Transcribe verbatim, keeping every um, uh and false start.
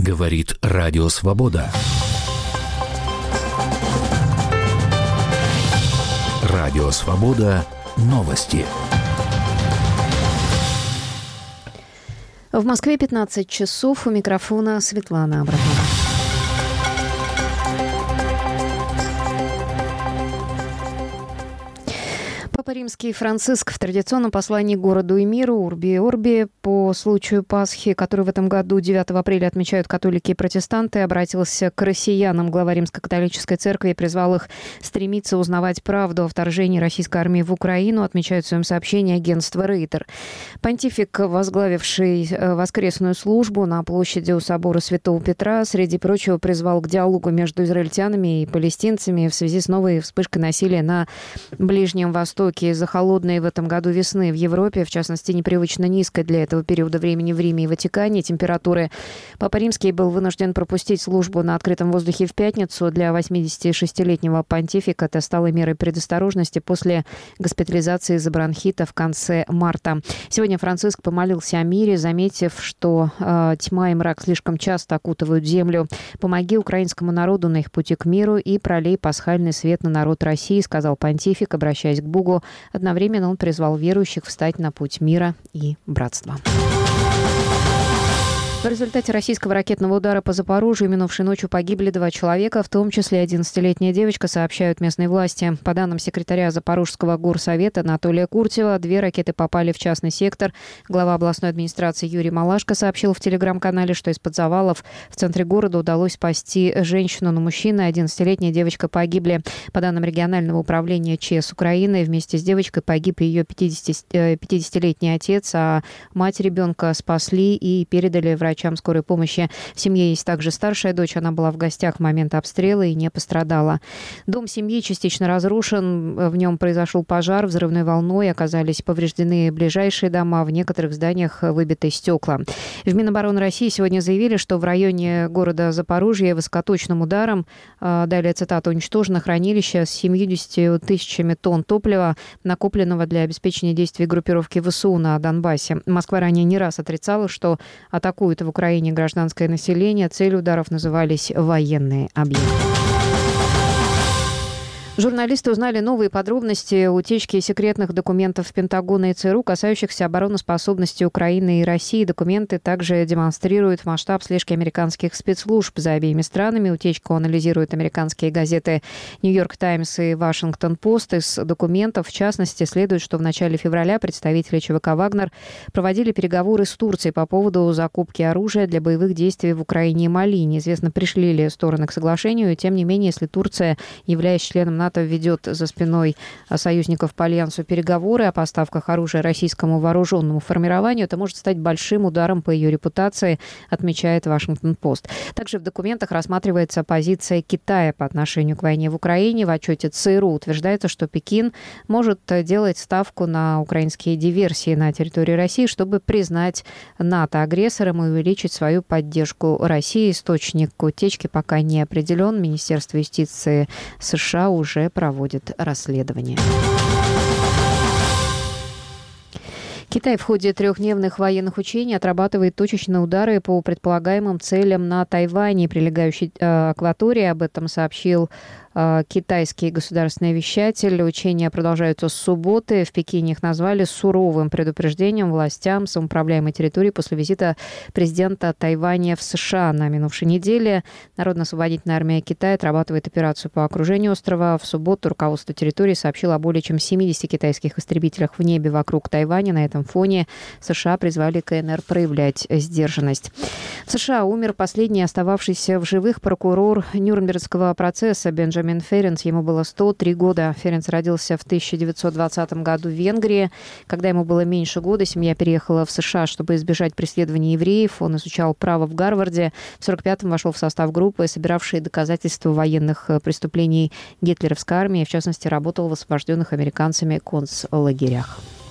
Говорит Радио Свобода. Радио Свобода. Новости. В Москве пятнадцать часов. У микрофона Светлана Абрахамова. Папа Римский Франциск в традиционном послании городу и миру «Урби и Орби» по случаю Пасхи, который в этом году девятого апреля отмечают католики и протестанты, обратился к россиянам. Глава Римско-католической церкви призвал их стремиться узнавать правду о вторжении российской армии в Украину, отмечает в своем сообщении агентство «Рейтер». Понтифик, возглавивший воскресную службу на площади у собора Святого Петра, среди прочего призвал к диалогу между израильтянами и палестинцами в связи с новой вспышкой насилия на Ближнем Востоке. Из-за холодной в этом году весны в Европе, в частности, непривычно низкой для этого периода времени в Риме и Ватикане температуры, Папа Римский был вынужден пропустить службу на открытом воздухе в пятницу. Для восьмидесятишестилетнего понтифика это стало мерой предосторожности после госпитализации из-за бронхита в конце марта. Сегодня Франциск помолился о мире, заметив, что э, тьма и мрак слишком часто окутывают землю. «Помоги украинскому народу на их пути к миру и пролей пасхальный свет на народ России», сказал понтифик, обращаясь к Богу. Одновременно он призвал верующих встать на путь мира и братства. В результате российского ракетного удара по Запорожью минувшей ночью погибли два человека, в том числе одиннадцатилетняя девочка, сообщают местные власти. По данным секретаря Запорожского горсовета Анатолия Куртева, две ракеты попали в частный сектор. Глава областной администрации Юрий Малашко сообщил в телеграм-канале, что из-под завалов в центре города удалось спасти женщину, но мужчина и одиннадцатилетняя девочка погибли. По данным регионального управления ЧС Украины, вместе с девочкой погиб ее пятидесятилетний отец, а мать ребенка спасли и передали врачам скорой помощи. В семье есть также старшая дочь. Она была в гостях в момент обстрела и не пострадала. Дом семьи частично разрушен. В нем произошел пожар. Взрывной волной оказались повреждены ближайшие дома. В некоторых зданиях выбиты стекла. В Минобороны России сегодня заявили, что в районе города Запорожье высокоточным ударом, далее цитата, уничтожено хранилище с семьюдесятью тысячами тонн топлива, накопленного для обеспечения действий группировки ВСУ на Донбассе. Москва ранее не раз отрицала, что атакует в Украине гражданское население. Целью ударов назывались военные объекты. Журналисты узнали новые подробности утечки секретных документов Пентагона и ЦРУ, касающихся обороноспособности Украины и России. Документы также демонстрируют масштаб слежки американских спецслужб за обеими странами. Утечку анализируют американские газеты «Нью-Йорк Таймс» и «Вашингтон-Пост». Из документов, в частности, следует, что в начале февраля представители ЧВК «Вагнер» проводили переговоры с Турцией по поводу закупки оружия для боевых действий в Украине и Мали. Неизвестно, пришли ли стороны к соглашению. Тем не менее, если Турция, являясь членом НАТО, ведет за спиной союзников по альянсу переговоры о поставках оружия российскому вооруженному формированию, это может стать большим ударом по ее репутации, отмечает Вашингтон-Пост. Также в документах рассматривается позиция Китая по отношению к войне в Украине. В отчете ЦРУ утверждается, что Пекин может делать ставку на украинские диверсии на территории России, чтобы признать НАТО агрессором и увеличить свою поддержку России. Источник утечки пока не определен. Министерство юстиции США уже уже проводит расследование. Китай в ходе трехдневных военных учений отрабатывает точечные удары по предполагаемым целям на Тайване и прилегающей э, акватории. Об этом сообщил э, китайский государственный вещатель. Учения продолжаются с субботы. В Пекине их назвали суровым предупреждением властям самоуправляемой территории после визита президента Тайваня в США на минувшей неделе. Народно-освободительная армия Китая отрабатывает операцию по окружению острова. В субботу руководство территории сообщило о более чем семидесяти китайских истребителях в небе вокруг Тайваня. На этом фоне США призвали КНР проявлять сдержанность. В США умер последний остававшийся в живых прокурор Нюрнбергского процесса Бенджамин Ференц. Ему было сто три года. Ференц родился в тысяча девятьсот двадцатом году в Венгрии. Когда ему было меньше года, семья переехала в США, чтобы избежать преследования евреев. Он изучал право в Гарварде. В сорок пятом вошел в состав группы, собиравшей доказательства военных преступлений гитлеровской армии. В частности, работал в освобожденных американцами концлагерях.